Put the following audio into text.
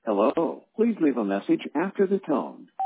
Hello, please leave a message after the tone.